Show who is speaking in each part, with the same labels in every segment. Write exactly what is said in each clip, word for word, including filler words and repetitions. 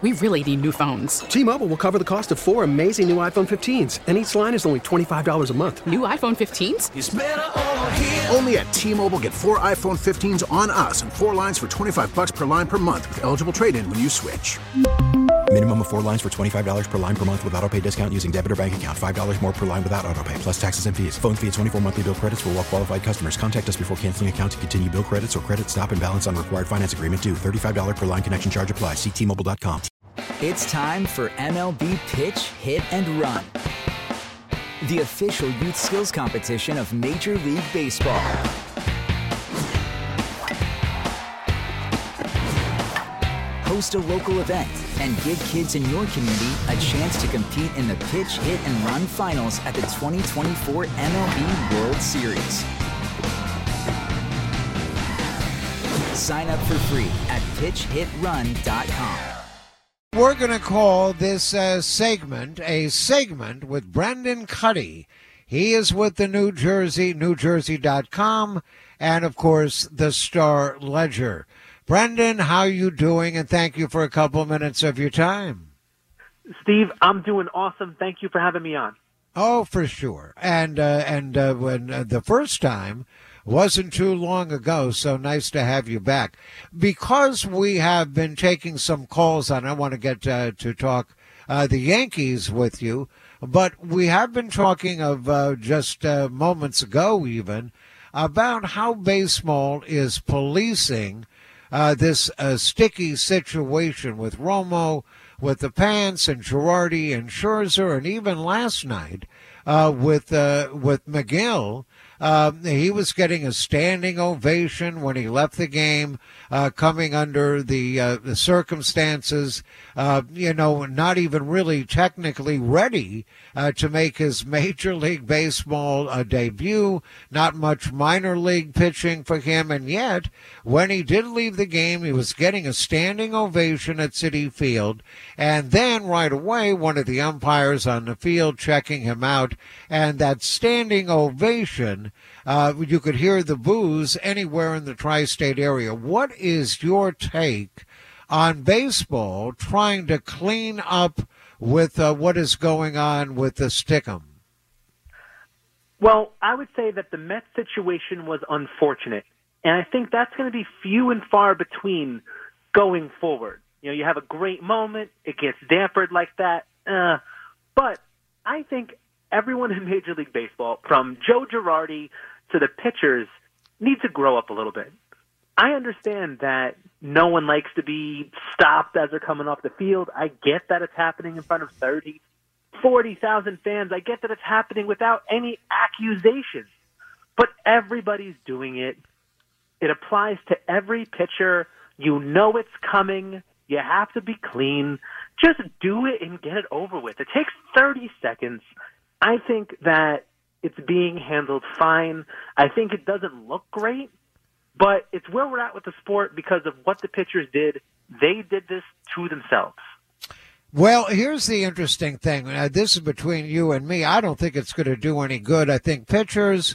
Speaker 1: We really need new phones.
Speaker 2: T-Mobile will cover the cost of four amazing new iPhone fifteens, and each line is only twenty-five dollars a month.
Speaker 1: New iPhone fifteens?
Speaker 3: It's better over here.
Speaker 4: Only at T-Mobile, get four iPhone fifteens on us and four lines for twenty-five dollars per line per month with eligible trade-in when you switch.
Speaker 5: Minimum of four lines for twenty-five dollars per line per month with autopay discount using debit or bank account. five dollars more per line without autopay, plus taxes and fees. Phone fee at twenty-four monthly bill credits for well-qualified customers. Contact us before canceling account to continue bill credits or credit stop and balance on required finance agreement due. thirty-five dollars per line connection charge applies. See T Mobile dot com.
Speaker 6: It's time for M L B Pitch, Hit, and Run, the official youth skills competition of Major League Baseball. Host a local event and give kids in your community a chance to compete in the Pitch, Hit, and Run finals at the twenty twenty-four M L B World Series. Sign up for free at pitch hit run dot com.
Speaker 7: We're going to call this uh, segment a segment with Brendan Cuddy. He is with the New Jersey, new jersey dot com, and, of course, the Star Ledger. Brendan, how you doing? And thank you for a couple minutes of your time.
Speaker 8: Steve, I'm doing awesome. Thank you for having me on.
Speaker 7: Oh, for sure. And uh, and uh, when uh, the first time wasn't too long ago, so nice to have you back. Because we have been taking some calls on, I want to get uh, to talk uh, the Yankees with you, but we have been talking of uh, just uh, moments ago even about how baseball is policing uh, this uh, sticky situation with Romo, with the Pants and Girardi and Scherzer, and even last night uh, with uh, with McGill. Uh, he was getting a standing ovation when he left the game, uh, coming under the, uh, the circumstances, uh, you know, not even really technically ready uh, to make his Major League Baseball uh, debut, not much minor league pitching for him. And yet, when he did leave the game, he was getting a standing ovation at Citi Field. And then right away, one of the umpires on the field checking him out, and that standing ovation, Uh, you could hear the boos anywhere in the tri-state area. What is your take on baseball trying to clean up with uh, what is going on with the Stickum?
Speaker 8: Well, I would say that the Mets situation was unfortunate, and I think that's going to be few and far between going forward. You know, you have a great moment, it gets dampered like that, uh, but I think everyone in Major League Baseball, from Joe Girardi to the pitchers, need to grow up a little bit. I understand that no one likes to be stopped as they're coming off the field. I get that it's happening in front of thirty, forty thousand fans. I get that it's happening without any accusations. But everybody's doing it. It applies to every pitcher. You know it's coming. You have to be clean. Just do it and get it over with. It takes thirty seconds. I think that it's being handled fine. I think it doesn't look great, but it's where we're at with the sport because of what the pitchers did. They did this to themselves.
Speaker 7: Well, here's the interesting thing. Uh, this is between you and me. I don't think it's going to do any good. I think pitchers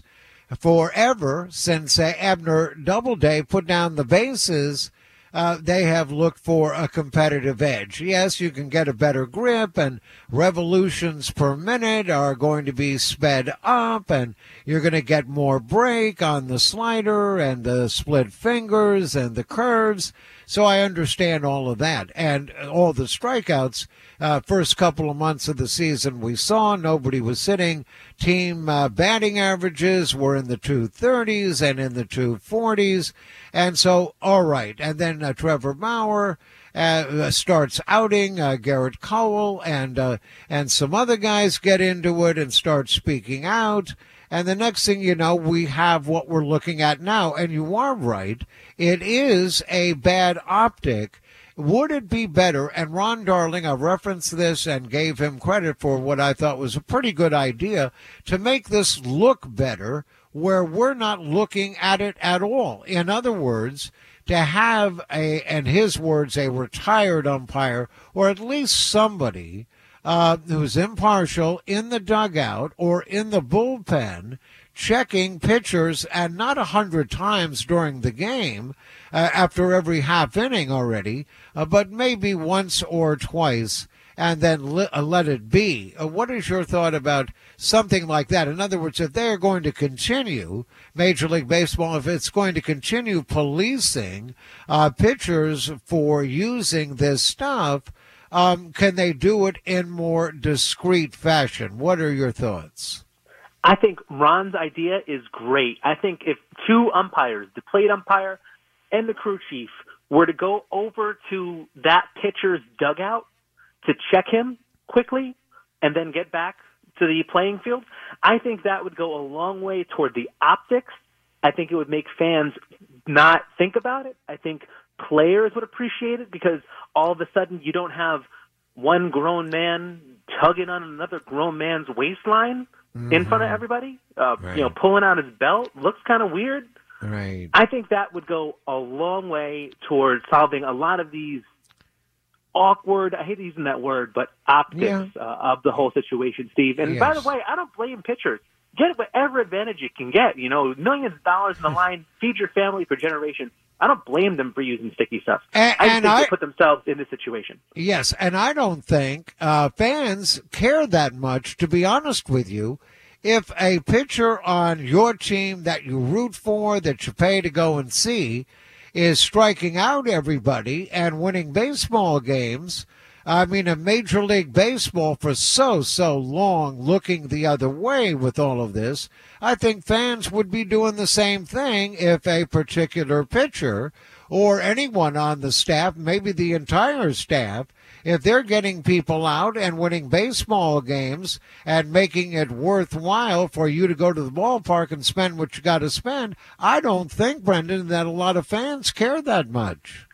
Speaker 7: forever, since uh, Abner Doubleday put down the bases, Uh, they have looked for a competitive edge. Yes, you can get a better grip, and revolutions per minute are going to be sped up, and you're going to get more break on the slider and the split fingers and the curves. So I understand all of that. And all the strikeouts, uh, first couple of months of the season we saw, nobody was sitting. Team uh, batting averages were in the two thirties and in the two forties. And so, all right. And then uh, Trevor Bauer uh, starts outing, uh, Garrett Cole and, uh, and some other guys get into it and start speaking out. And the next thing you know, we have what we're looking at now. And you are right. It is a bad optic. Would it be better, and Ron Darling, I referenced this and gave him credit for what I thought was a pretty good idea, to make this look better where we're not looking at it at all. In other words, to have a, in his words, a retired umpire, or at least somebody uh, who's impartial in the dugout or in the bullpen, checking pitchers, and not a hundred times during the game, uh, after every half inning already, uh, but maybe once or twice and then li- uh, let it be. Uh, what is your thought about something like that? In other words, if they're going to continue, Major League Baseball, if it's going to continue policing uh, pitchers for using this stuff, um, can they do it in more discreet fashion? What are your thoughts?
Speaker 8: I think Ron's idea is great. I think if two umpires, the plate umpire and the crew chief, were to go over to that pitcher's dugout to check him quickly and then get back to the playing field, I think that would go a long way toward the optics. I think it would make fans not think about it. I think players would appreciate it because all of a sudden you don't have one grown man tugging on another grown man's waistline mm-hmm. in front of everybody, uh, right. you know, pulling out his belt. Looks kind of weird.
Speaker 7: Right.
Speaker 8: I think that would go a long way toward solving a lot of these awkward, I hate using that word, but optics yeah. uh, of the whole situation, Steve. And yes. by the way, I don't blame pitchers. Get whatever advantage you can get. You know, millions of dollars in the line, feed your family for generations. I don't blame them for using sticky stuff.
Speaker 7: And,
Speaker 8: I just
Speaker 7: and
Speaker 8: think
Speaker 7: I,
Speaker 8: they put themselves in this situation.
Speaker 7: Yes, and I don't think uh, fans care that much, to be honest with you. If a pitcher on your team that you root for, that you pay to go and see, is striking out everybody and winning baseball games, I mean, a Major League Baseball for so, so long looking the other way with all of this, I think fans would be doing the same thing if a particular pitcher or anyone on the staff, maybe the entire staff, if they're getting people out and winning baseball games and making it worthwhile for you to go to the ballpark and spend what you got to spend, I don't think, Brendan, that a lot of fans care that much.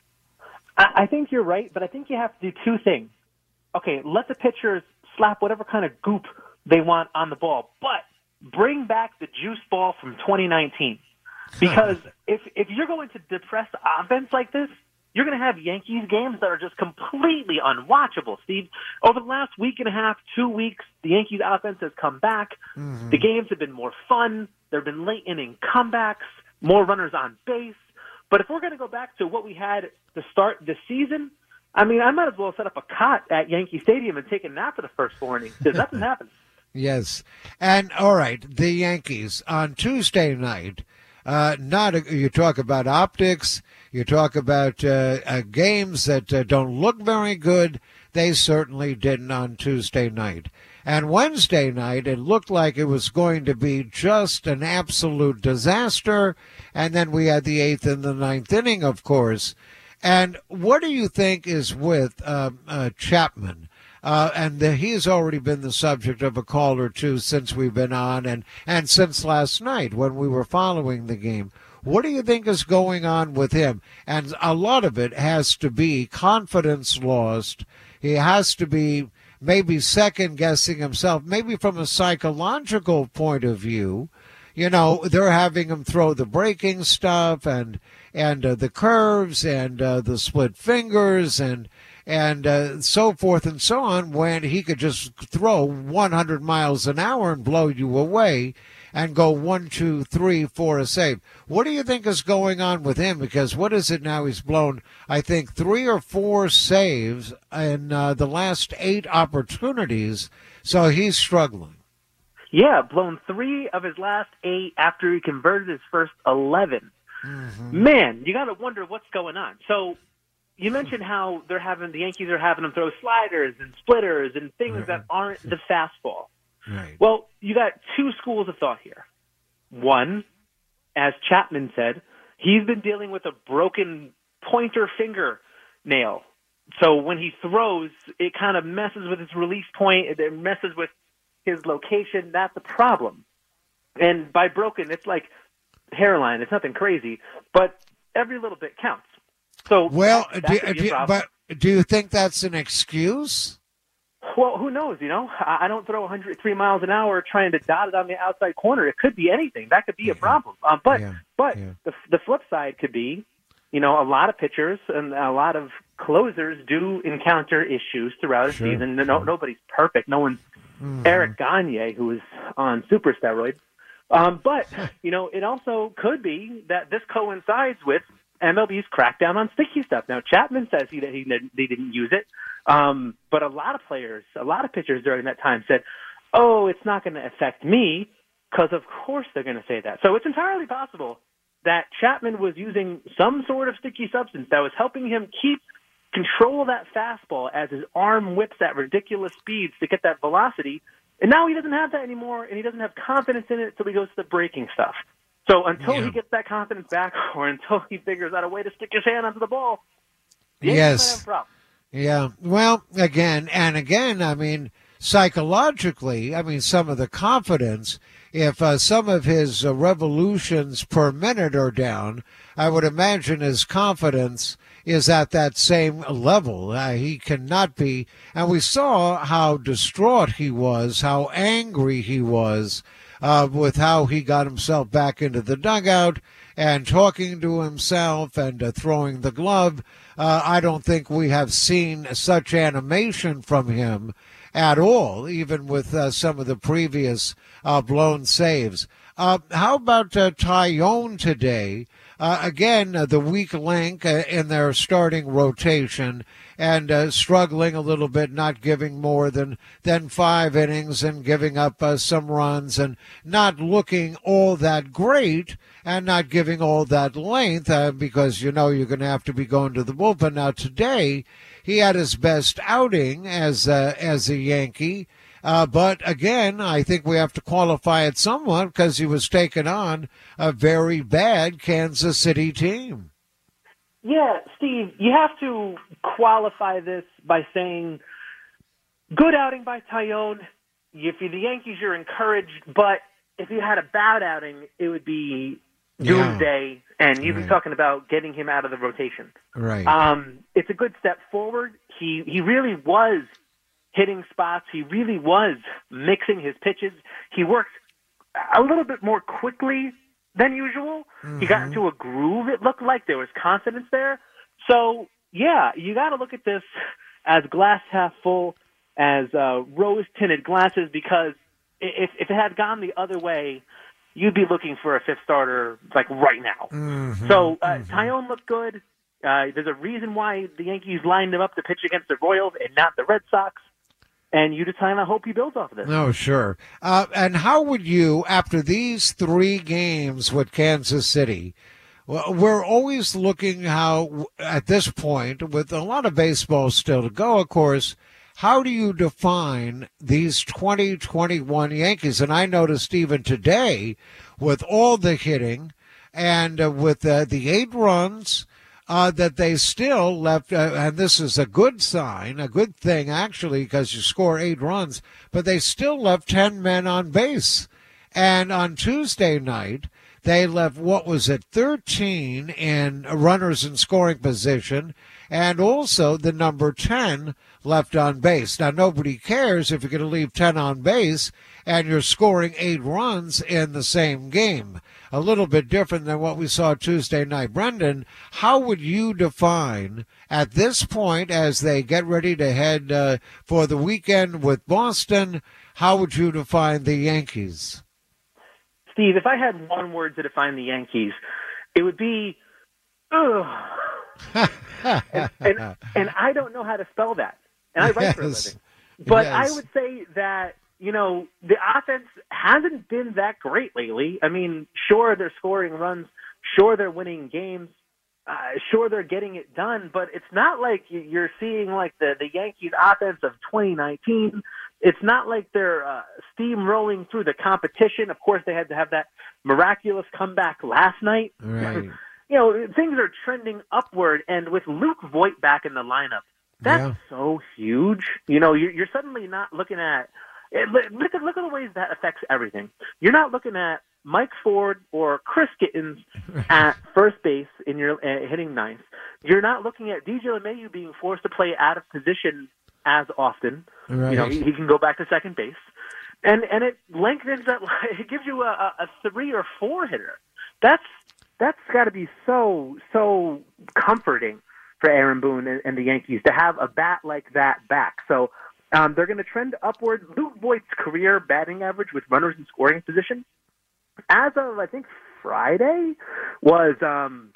Speaker 8: I think you're right, but I think you have to do two things. Okay, let the pitchers slap whatever kind of goop they want on the ball, but bring back the juice ball from twenty nineteen. Because if if you're going to depress offense like this, you're going to have Yankees games that are just completely unwatchable, Steve. Over the last week and a half, two weeks, the Yankees offense has come back. Mm-hmm. The games have been more fun. There have been late inning comebacks, more runners on base. But if we're going to go back to what we had to start the season, I mean, I might as well set up a cot at Yankee Stadium and take a nap for the first four innings because nothing happened.
Speaker 7: Yes. And, all right, the Yankees on Tuesday night, uh, not a, you talk about optics, you talk about uh, uh, games that uh, don't look very good. They certainly didn't on Tuesday night. And Wednesday night, it looked like it was going to be just an absolute disaster. And then we had the eighth and the ninth inning, of course. And what do you think is with uh, uh, Chapman? Uh, and the, he's already been the subject of a call or two since we've been on and, and since last night when we were following the game. What do you think is going on with him? And a lot of it has to be confidence lost. He has to be maybe second-guessing himself, maybe from a psychological point of view. You know, they're having him throw the breaking stuff and and uh, the curves and uh, the split fingers and and uh, so forth and so on, when he could just throw one hundred miles an hour and blow you away and go one, two, three, four a save. What do you think is going on with him? Because what is it now? He's blown, I think, three or four saves in uh, the last eight opportunities, so he's struggling.
Speaker 8: Yeah, blown three of his last eight after he converted his first eleven. Mm-hmm. Man, you got to wonder what's going on. So you mentioned how they're having the Yankees are having him throw sliders and splitters and things right. that aren't the fastball.
Speaker 7: Right.
Speaker 8: Well, you got two schools of thought here. One, as Chapman said, he's been dealing with a broken pointer finger nail. So when he throws, it kind of messes with his release point. It messes with his location. That's a problem. And by broken, it's like hairline. It's nothing crazy, but every little bit counts. So
Speaker 7: well,
Speaker 8: that,
Speaker 7: do,
Speaker 8: that
Speaker 7: do, but do you think that's an excuse?
Speaker 8: Well, who knows? You know, I don't throw one hundred three miles an hour trying to dot it on the outside corner. It could be anything. That could be a problem. Um, but
Speaker 7: yeah.
Speaker 8: but
Speaker 7: yeah.
Speaker 8: the the flip side could be, you know, a lot of pitchers and a lot of closers do encounter issues throughout a
Speaker 7: sure.
Speaker 8: season. No, nobody's perfect. No one's mm-hmm. Eric Gagne, who is on super steroids. Um, but, you know, it also could be that this coincides with M L B's crackdown on sticky stuff. Now, Chapman says he, he they didn't use it, um, but a lot of players, a lot of pitchers during that time said, oh, it's not going to affect me, because of course they're going to say that. So it's entirely possible that Chapman was using some sort of sticky substance that was helping him keep control of that fastball as his arm whips at ridiculous speeds to get that velocity. And now he doesn't have that anymore, and he doesn't have confidence in it until he goes to the breaking stuff. So until yeah. he gets that confidence back, or until he figures out a way to stick his hand onto the ball, the
Speaker 7: yes.
Speaker 8: might have a problem.
Speaker 7: Yeah. Well, again and again, I mean, psychologically, I mean, some of the confidence, if uh, some of his uh, revolutions per minute are down, I would imagine his confidence is at that same level. Uh, he cannot be. And we saw how distraught he was, how angry he was uh, with how he got himself back into the dugout and talking to himself and uh, throwing the glove. Uh, I don't think we have seen such animation from him at all, even with uh, some of the previous uh, blown saves. Uh, how about uh, Taillon today? Uh, again, uh, the weak link uh, in their starting rotation and uh, struggling a little bit, not giving more than, than five innings and giving up uh, some runs and not looking all that great and not giving all that length uh, because, you know, you're going to have to be going to the bullpen. Now, today, he had his best outing as, uh, as a Yankee. Uh, but again, I think we have to qualify it somewhat because he was taking on a very bad Kansas City team.
Speaker 8: Yeah, Steve, you have to qualify this by saying good outing by Taillon. If you're the Yankees, you're encouraged. But if you had a bad outing, it would be doomsday, yeah. and you'd right. be talking about getting him out of the rotation.
Speaker 7: Right.
Speaker 8: Um, it's a good step forward. He he really was hitting spots. He really was mixing his pitches. He worked a little bit more quickly than usual. Mm-hmm. He got into a groove, it looked like. There was confidence there. So, yeah, you got to look at this as glass half full, as uh, rose-tinted glasses, because if, if it had gone the other way, you'd be looking for a fifth starter, like, right now.
Speaker 7: Mm-hmm.
Speaker 8: So, uh,
Speaker 7: mm-hmm.
Speaker 8: Taillon looked good. Uh, there's a reason why the Yankees lined him up to pitch against the Royals and not the Red Sox. And you just kind of hope he builds off of this.
Speaker 7: No, sure. Uh, and how would you, after these three games with Kansas City, well, we're always looking how, at this point, with a lot of baseball still to go, of course, how do you define these twenty twenty-one Yankees? And I noticed even today, with all the hitting and uh, with uh, the eight runs, Uh, that they still left, uh, and this is a good sign, a good thing actually, because you score eight runs, but they still left ten men on base. And on Tuesday night, they left, what was it, thirteen in runners in scoring position, and also the number ten left on base. Now, nobody cares if you're going to leave ten on base and you're scoring eight runs in the same game. A little bit different than what we saw Tuesday night. Brendan, how would you define at this point, as they get ready to head uh, for the weekend with Boston, how would you define the Yankees?
Speaker 8: Steve, if I had one word to define the Yankees, it would be, ugh. and, and, and I don't know how to spell that. And I write
Speaker 7: yes.
Speaker 8: for a living. But
Speaker 7: yes.
Speaker 8: I would say that, you know, the offense hasn't been that great lately. I mean, sure, they're scoring runs. Sure, they're winning games. Uh, sure, they're getting it done. But it's not like you're seeing, like, the, the Yankees offense of twenty nineteen. It's not like they're uh, steamrolling through the competition. Of course, they had to have that miraculous comeback last night.
Speaker 7: Right.
Speaker 8: You know, things are trending upward. And with Luke Voit back in the lineup, that's
Speaker 7: yeah.
Speaker 8: so huge. You know, you're, you're suddenly not looking at look at look at the ways that affects everything. You're not looking at Mike Ford or Chris Gittens at first base in your uh, hitting ninth. You're not looking at D J LeMahieu being forced to play out of position as often.
Speaker 7: Right.
Speaker 8: You know, he, he can go back to second base, and and it lengthens that. It gives you a, a three or four hitter. That's that's got to be so so comforting for Aaron Boone and, and the Yankees to have a bat like that back. So. Um, they're going to trend upward. Luke Voigt's career batting average with runners in scoring position, as of, I think, Friday, was um,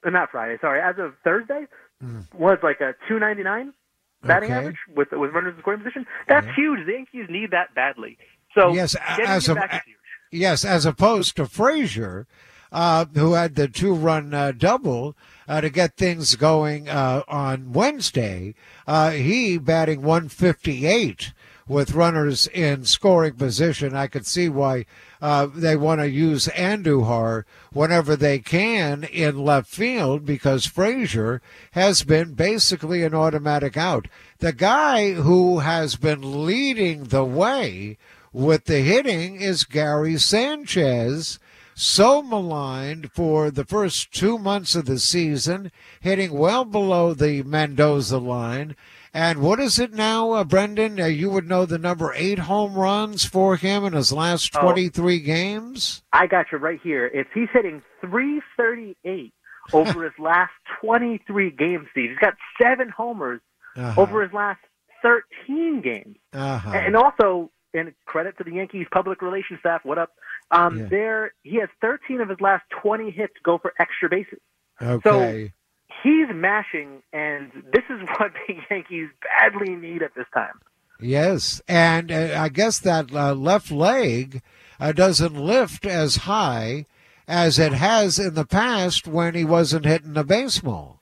Speaker 8: uh, not Friday, sorry, as of Thursday, mm. was like a two ninety-nine batting
Speaker 7: okay.
Speaker 8: average with with runners in scoring position. That's yeah. huge. The Yankees need that badly. So
Speaker 7: yes, as
Speaker 8: a,
Speaker 7: a, yes, as opposed to Frazier, uh, who had the two-run uh, double uh, to get things going uh, on Wednesday. Uh, he batting one fifty-eight with runners in scoring position. I could see why uh, they want to use Andujar whenever they can in left field, because Frazier has been basically an automatic out. The guy who has been leading the way with the hitting is Gary Sanchez, so maligned for the first two months of the season, hitting well below the Mendoza line. And what is it now, uh, Brendan? Uh, you would know the number eight home runs for him in his last twenty-three oh, games?
Speaker 8: I got you right here. It's he's hitting three thirty-eight over his last twenty-three games, Steve. He's got seven homers uh-huh. over his last thirteen games. Uh-huh. And also, and credit to the Yankees public relations staff, what up? Um, yeah. There, he has thirteen of his last twenty hits go for extra bases.
Speaker 7: Okay.
Speaker 8: So, he's mashing, and this is what the Yankees badly need at this time.
Speaker 7: Yes, and uh, I guess that uh, left leg uh, doesn't lift as high as it has in the past when he wasn't hitting the baseball.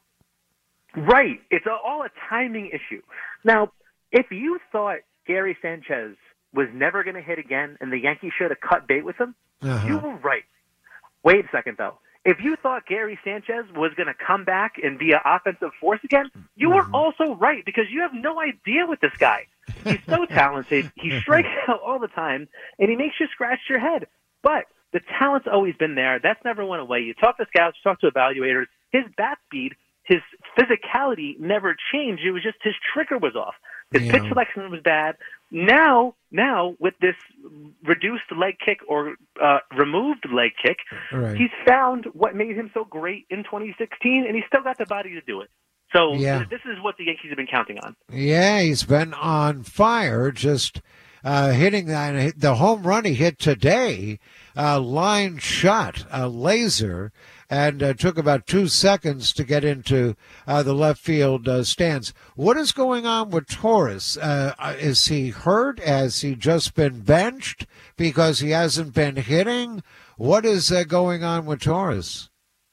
Speaker 8: Right. It's a, all a timing issue. Now, if you thought Gary Sanchez was never going to hit again and the Yankees should have cut bait with him, uh-huh. you were right. Wait a second, though. If you thought Gary Sanchez was going to come back and be an offensive force again, you were also right, because you have no idea with this guy. He's so talented. He strikes out all the time, and he makes you scratch your head. But the talent's always been there. That's never went away. You talk to scouts, you talk to evaluators. His bat speed, his physicality never changed. It was just his trigger was off. His yeah. pitch selection was bad. Now, now with this reduced leg kick or uh, removed leg kick, right. he's found what made him so great in twenty sixteen, and he's still got the body to do it. So
Speaker 7: yeah.
Speaker 8: this is what the Yankees have been counting on.
Speaker 7: Yeah, he's been on fire, just uh, hitting that, the home run he hit today, uh, line shot, a laser, and uh, took about two seconds to get into uh, the left field uh, stands. What is going on with Torres? Uh, is he hurt? Has he just been benched because he hasn't been hitting? What is uh, going on with Torres?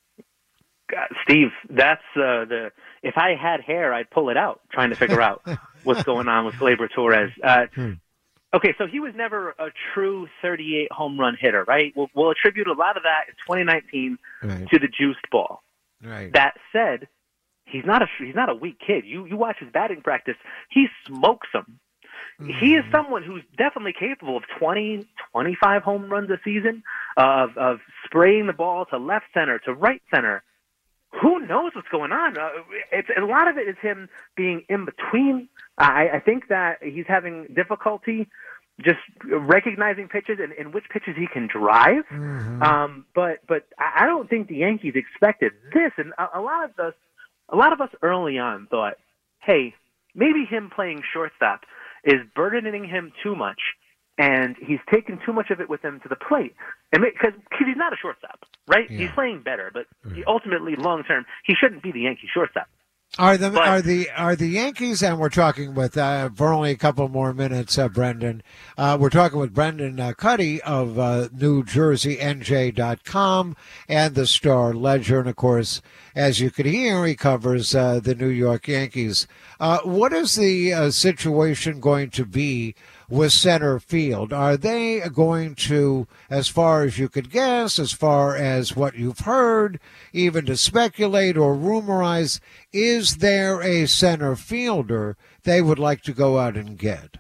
Speaker 8: God, Steve, that's uh, the. If I had hair, I'd pull it out trying to figure out what's going on with Gleyber Torres. Uh, hmm. Okay, so he was never a true thirty-eight home run hitter, right? We'll, we'll attribute a lot of that in twenty nineteen right. to the juiced ball.
Speaker 7: Right.
Speaker 8: That said, he's not a he's not a weak kid. You you watch his batting practice; he smokes them. Mm-hmm. He is someone who's definitely capable of twenty, twenty-five home runs a season, uh, of of spraying the ball to left center, to right center. Who knows what's going on? Uh, it's a lot of it is him being in between. I, I think that he's having difficulty just recognizing pitches and, and which pitches he can drive. Mm-hmm. Um, but but I don't think the Yankees expected this. And a, a lot of us, a lot of us early on thought, hey, maybe him playing shortstop is burdening him too much, and he's taken too much of it with him to the plate. And because he's not a shortstop, right? Yeah. He's playing better, but right. ultimately, long term, he shouldn't be the Yankee shortstop.
Speaker 7: Are the
Speaker 8: but,
Speaker 7: are the are the Yankees? And we're talking with uh, for only a couple more minutes, uh, Brendan. Uh, we're talking with Brendan uh, Cuddy of uh, New Jersey N J dot com and the Star Ledger, and of course, as you could hear, he covers uh, the New York Yankees. Uh, what is the uh, situation going to be with center field? Are they going to, as far as you could guess, as far as what you've heard, even to speculate or rumorize, is there a center fielder they would like to go out and get?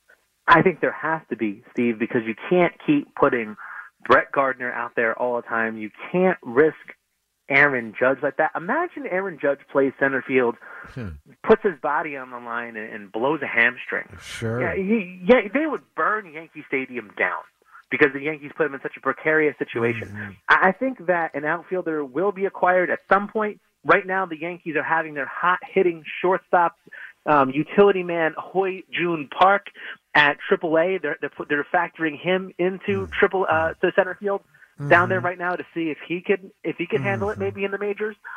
Speaker 8: I think there has to be, Steve, because you can't keep putting Brett Gardner out there all the time. You can't risk Aaron Judge like that. Imagine Aaron Judge plays center field, hmm. puts his body on the line, and, and blows a hamstring.
Speaker 7: Sure.
Speaker 8: Yeah, he, yeah, they would burn Yankee Stadium down because the Yankees put him in such a precarious situation. Mm-hmm. I think that an outfielder will be acquired at some point. Right now, the Yankees are having their hot-hitting shortstop, um, utility man Hoy Jun Park at triple A. They're, they're, they're factoring him into mm-hmm. triple uh, to center field. Down there right now to see if he could if he could handle it maybe in the majors.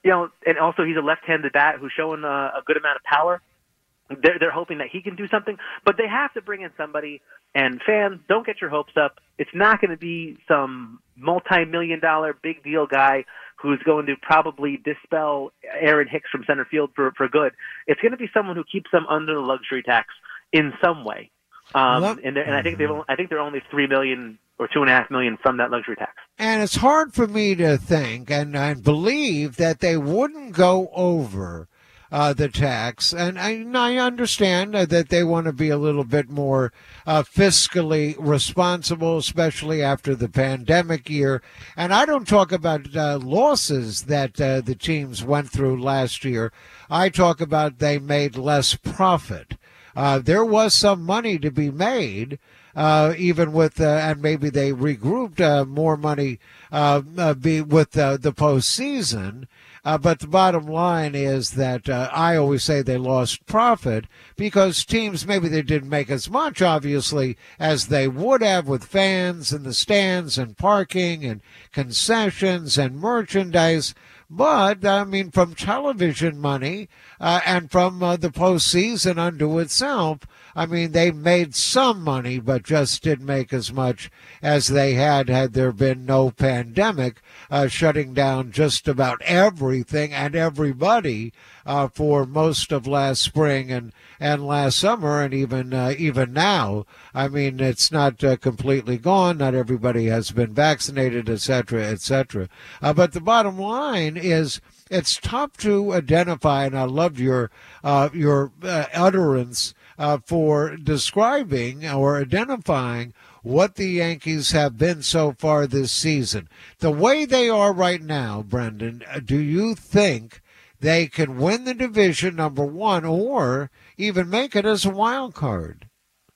Speaker 8: you know, and also he's a left-handed bat who's showing a, a good amount of power. They're, they're hoping that he can do something, but they have to bring in somebody. And fans, don't get your hopes up. It's not going to be some multi-million dollar big deal guy who's going to probably dispel Aaron Hicks from center field for, for good. It's going to be someone who keeps them under the luxury tax in some way. Um, well, and, and I think they've I think they're only three million or two and a half million from that luxury tax.
Speaker 7: And it's hard for me to think and, and believe that they wouldn't go over Uh, the tax, and I, I understand uh, that they want to be a little bit more uh, fiscally responsible, especially after the pandemic year. And I don't talk about uh, losses that uh, the teams went through last year. I talk about they made less profit. Uh, there was some money to be made, uh, even with, uh, and maybe they regrouped uh, more money uh, uh, be with uh, the postseason. Uh, but the bottom line is that uh, I always say they lost profit because teams, maybe they didn't make as much, obviously, as they would have with fans in the stands and parking and concessions and merchandise. But, I mean, from television money uh, and from uh, the postseason unto itself, I mean, they made some money, but just didn't make as much as they had had there been no pandemic uh, shutting down just about everything and everybody uh, for most of last spring and, and last summer and even uh, even now. I mean, it's not uh, completely gone. Not everybody has been vaccinated, et cetera, et cetera. Uh, but the bottom line is it's tough to identify, and I loved your, uh, your uh, utterance Uh, for describing or identifying what the Yankees have been so far this season. The way they are right now, Brendan, do you think they can win the division, number one, or even make it as a wild card?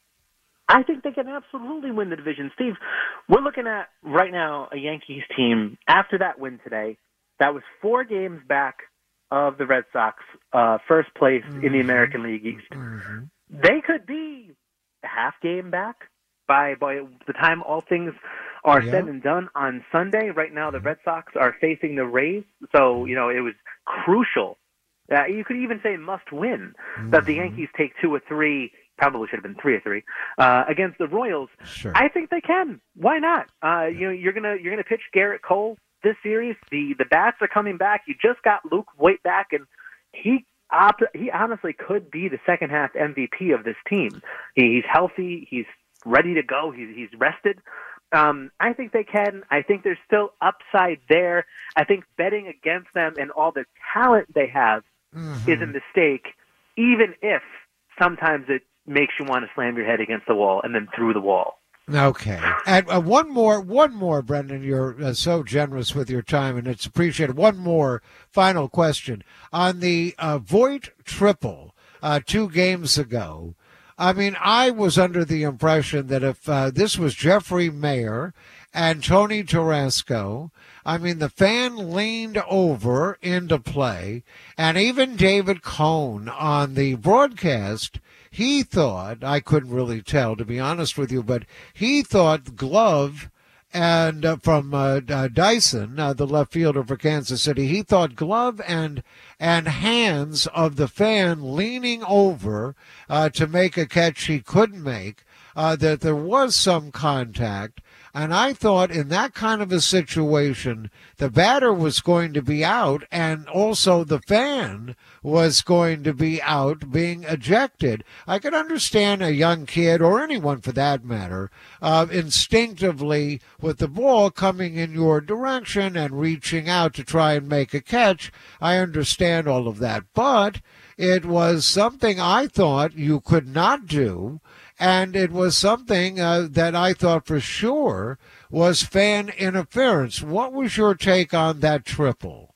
Speaker 8: I think they can absolutely win the division. Steve, we're looking at right now a Yankees team after that win today that was four games back of the Red Sox, uh, first place mm-hmm. in the American League East. Mm-hmm. They could be a half game back by by the time all things are yeah. said and done on Sunday. Right now, the Red Sox are facing the Rays, so you know it was crucial. Uh, you could even say must win mm-hmm. that the Yankees take two or three. Probably should have been three or three uh, against the Royals.
Speaker 7: Sure.
Speaker 8: I think they can. Why not? Uh, you know, you're gonna you're gonna pitch Garrett Cole this series. The the bats are coming back. You just got Luke Voit back, and he. Op- he honestly could be the second half M V P of this team. He, he's healthy. He's ready to go. He's, he's rested. Um, I think they can. I think there's still upside there. I think betting against them and all the talent they have mm-hmm. is a mistake, even if sometimes it makes you want to slam your head against the wall and then through the wall.
Speaker 7: Okay. And uh, one more, one more, Brendan. You're uh, so generous with your time, and it's appreciated. One more final question. On the uh, Voit triple uh, two games ago, I mean, I was under the impression that if uh, this was Jeffrey Mayer and Tony Tarasco, I mean, the fan leaned over into play, and even David Cohn on the broadcast, he thought, I couldn't really tell, to be honest with you, but he thought glove and uh, from uh, uh, Dyson, uh, the left fielder for Kansas City, he thought glove and and hands of the fan leaning over uh, to make a catch he couldn't make, uh, that there was some contact. And I thought in that kind of a situation, the batter was going to be out and also the fan was going to be out, being ejected. I could understand a young kid, or anyone for that matter, uh, instinctively with the ball coming in your direction and reaching out to try and make a catch. I understand all of that. But it was something I thought you could not do. And it was something uh, that I thought for sure was fan interference. What was your take on that triple?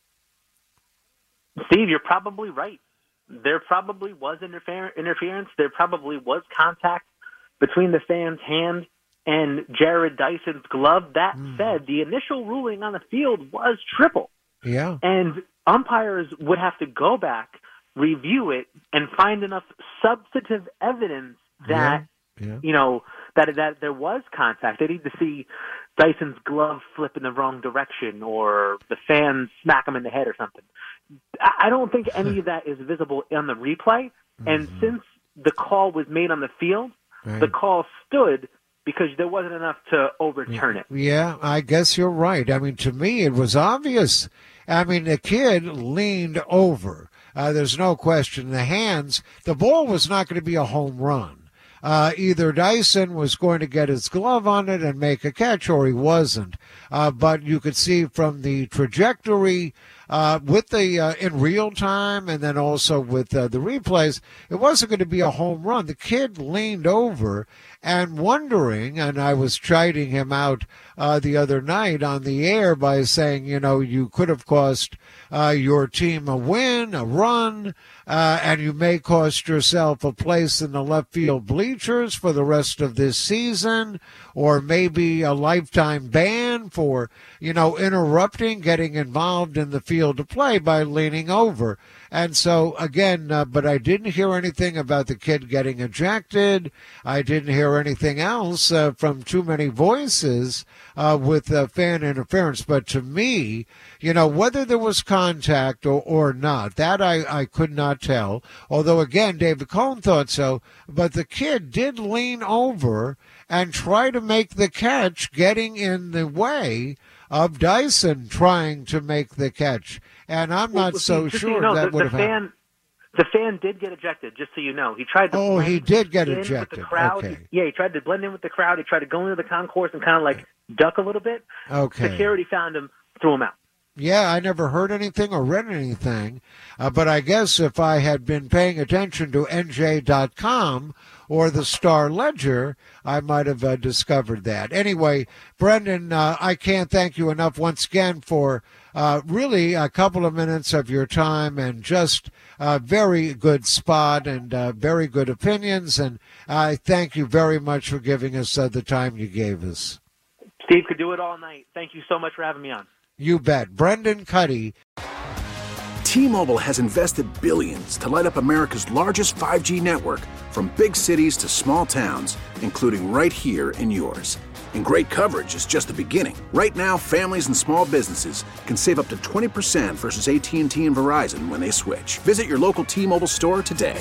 Speaker 8: Steve, you're probably right. There probably was interfer- interference. There probably was contact between the fan's hand and Jared Dyson's glove. That mm. said, the initial ruling on the field was triple.
Speaker 7: Yeah.
Speaker 8: And umpires would have to go back, review it, and find enough substantive evidence that,
Speaker 7: yeah. Yeah.
Speaker 8: you know, that that there was contact. They need to see Dyson's glove flip in the wrong direction or the fan smack him in the head or something. I don't think any of that is visible on the replay. And mm-hmm. since the call was made on the field, right. the call stood because there wasn't enough to overturn it.
Speaker 7: Yeah, I guess you're right. I mean, to me, it was obvious. I mean, the kid leaned over. Uh, there's no question. The hands, the ball was not going to be a home run. Uh, either Dyson was going to get his glove on it and make a catch, or he wasn't. Uh, but you could see from the trajectory uh, with the uh, in real time, and then also with uh, the replays, it wasn't going to be a home run. The kid leaned over and wondering, and I was chiding him out uh, the other night on the air by saying, you know, you could have cost uh, your team a win, a run, uh, and you may cost yourself a place in the left field bleachers for the rest of this season, or maybe a lifetime ban for, you know, interrupting, getting involved in the field of play by leaning over. And so, again, uh, but I didn't hear anything about the kid getting ejected. I didn't hear anything else uh, from too many voices uh, with uh, fan interference. But to me, you know, whether there was contact or, or not, that I, I could not tell. Although, again, David Cohn thought so. But the kid did lean over and try to make the catch, getting in the way of Dyson trying to make the catch. And I'm not
Speaker 8: well,
Speaker 7: so
Speaker 8: see,
Speaker 7: sure
Speaker 8: you know,
Speaker 7: that
Speaker 8: the,
Speaker 7: would
Speaker 8: the
Speaker 7: have
Speaker 8: fan,
Speaker 7: happened.
Speaker 8: The fan did get ejected, just so you know. He tried to
Speaker 7: Oh,
Speaker 8: blend
Speaker 7: he did get
Speaker 8: in
Speaker 7: ejected.
Speaker 8: With the crowd.
Speaker 7: Okay.
Speaker 8: Yeah, he tried to blend in with the crowd. He tried to go into the concourse and kind of like duck a little bit.
Speaker 7: Okay.
Speaker 8: Security found him, threw him out.
Speaker 7: Yeah, I never heard anything or read anything, uh, but I guess if I had been paying attention to N J dot com or the Star Ledger, I might have uh, discovered that. Anyway, Brendan, uh, I can't thank you enough once again for uh, really a couple of minutes of your time and just a very good spot and uh, very good opinions, and I thank you very much for giving us uh, the time you gave us.
Speaker 8: Steve could do it all night. Thank you so much for having me on.
Speaker 7: You bet. Brendan Cuddy.
Speaker 4: T-Mobile has invested billions to light up America's largest five G network, from big cities to small towns, including right here in yours. And great coverage is just the beginning. Right now, families and small businesses can save up to twenty percent versus A T and T and Verizon when they switch. Visit your local T-Mobile store today.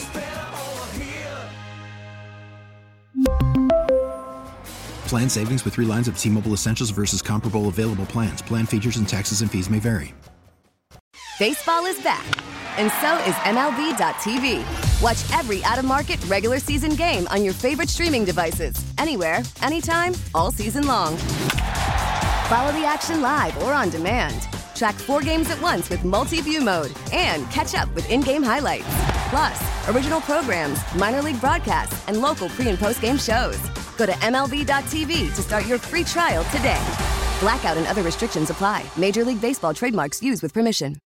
Speaker 5: Plan savings with three lines of T-Mobile Essentials versus comparable available plans. Plan features and taxes and fees may vary.
Speaker 3: Baseball is back, and so is M L B dot T V. Watch every out-of-market regular season game on your favorite streaming devices, anywhere, anytime, all season long. Follow the action live or on demand. Track four games at once with multi-view mode and catch up with in-game highlights. Plus, original programs, minor league broadcasts, and local pre- and post-game shows. Go to M L B dot T V to start your free trial today. Blackout and other restrictions apply. Major League Baseball trademarks used with permission.